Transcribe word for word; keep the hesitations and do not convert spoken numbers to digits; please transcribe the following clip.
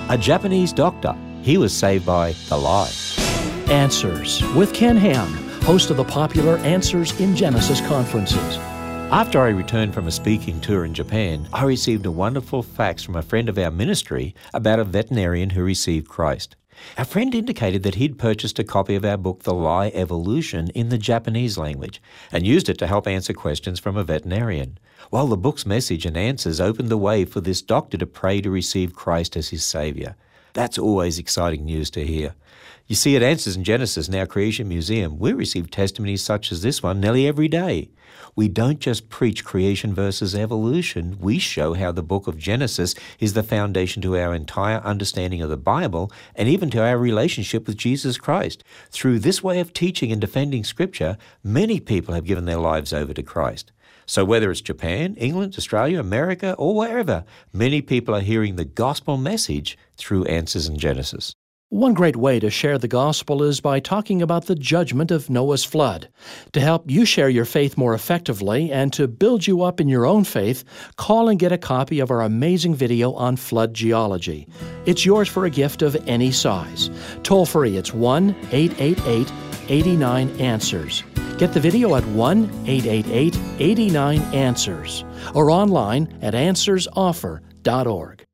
A Japanese doctor. He was saved by the lie. Answers with Ken Ham, host of the popular Answers in Genesis conferences. After I returned from a speaking tour in Japan, I received a wonderful fax from a friend of our ministry about a veterinarian who received Christ. Our friend indicated that he'd purchased a copy of our book, The Lie Evolution, in the Japanese language and used it to help answer questions from a veterinarian. While the book's message and answers opened the way for this doctor to pray to receive Christ as his Saviour. That's always exciting news to hear. You see, at Answers in Genesis, in our Creation Museum, we receive testimonies such as this one nearly every day. We don't just preach creation versus evolution. We show how the book of Genesis is the foundation to our entire understanding of the Bible and even to our relationship with Jesus Christ. Through this way of teaching and defending Scripture, many people have given their lives over to Christ. So whether it's Japan, England, Australia, America, or wherever, many people are hearing the gospel message through Answers in Genesis. One great way to share the gospel is by talking about the judgment of Noah's flood. To help you share your faith more effectively and to build you up in your own faith, call and get a copy of our amazing video on flood geology. It's yours for a gift of any size. Toll free, it's one eight eight eight, eight nine, answers. Get the video at one eight eight eight, eight nine, answers or online at answers offer dot org.